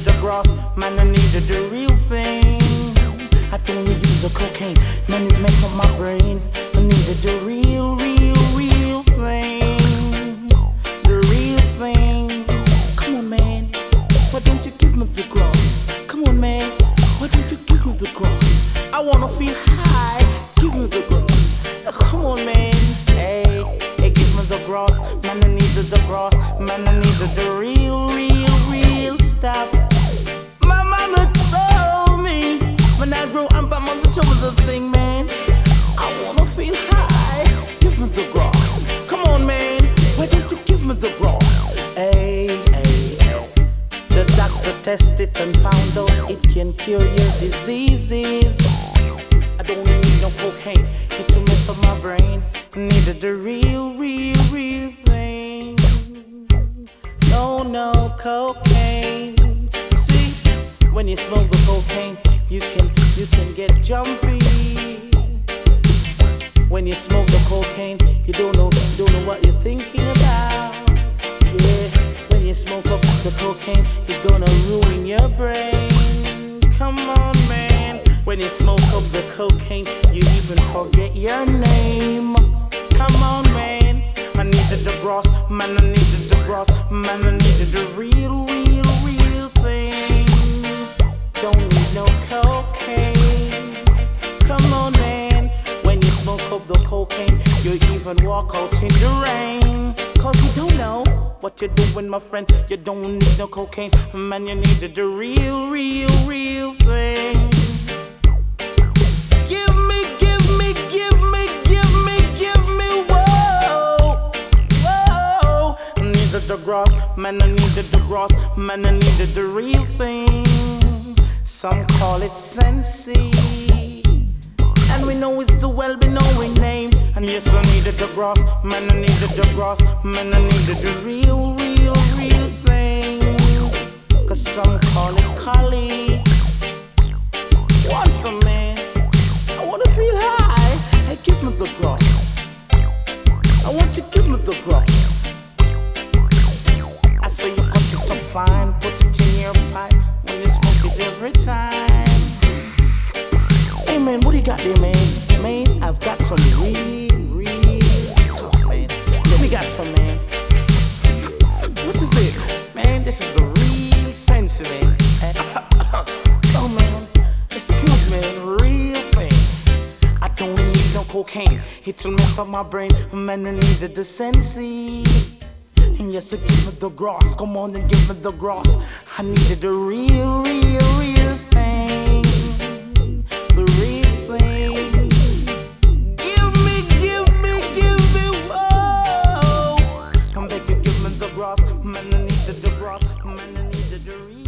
the grass, man, I needed the real thing. I don't need the cocaine, man, it messed up my brain. I needed the real thing. The real thing. Come on, man, why don't you give me the grass? Come on, man, why don't you give me the grass? I wanna feel high, give me the grass. Come on, man, hey, give me the grass. Man, I needed the grass, man, I needed the real stuff. My mama told me when I grow up, I'm on the trouble the thing, man. I wanna feel high, give me the grass. Come on, man, why don't you give me the grass? Hey. The doctor tested and found out it can cure your diseases. I don't need no cocaine, it will mess up my brain. I needed the real thing. No cocaine. See, when you smoke the cocaine, you can get jumpy. When you smoke the cocaine, you don't know what you're thinking about. Yeah, when you smoke up the cocaine, you're gonna ruin your brain. Come on, man. When you smoke up the cocaine, you even forget your name. Come on, man. I needed the grass, man, I needed the grass, man, I needed the real thing. Don't need no cocaine. Come on, man. When you smoke up the cocaine, you even walk out in the rain. Cause you don't know what you're doing, my friend. You don't need no cocaine, man, you needed the real thing. Give me, whoa. I needed the grass, man, I needed the grass, man, I needed the real thing. Some call it Sensi, and we know it's the well-known name. And yes, I needed the grass, man, I needed the grass, man, I needed the real thing. Cause some call it Kali. Want some, man? I wanna feel high. Hey, give me the grass. I want you to give me the grass. I say you cut it up fine, put it in your pipe when you smoke it every time. Hey, man, what do you got there, man? Man, I've got some real stuff, man. Let me got some, man. What is it? Man, this is the real sense, man. Oh, man, it's good, man, real thing. I don't need no cocaine, it'll mess up my brain. Man, I needed the Sensi. And yes, so give me the grass, come on and give me the grass. I needed the real thing. The real thing. Give me, whoa. I'm begging, give me the grass, man, I needed the grass, man, I needed the real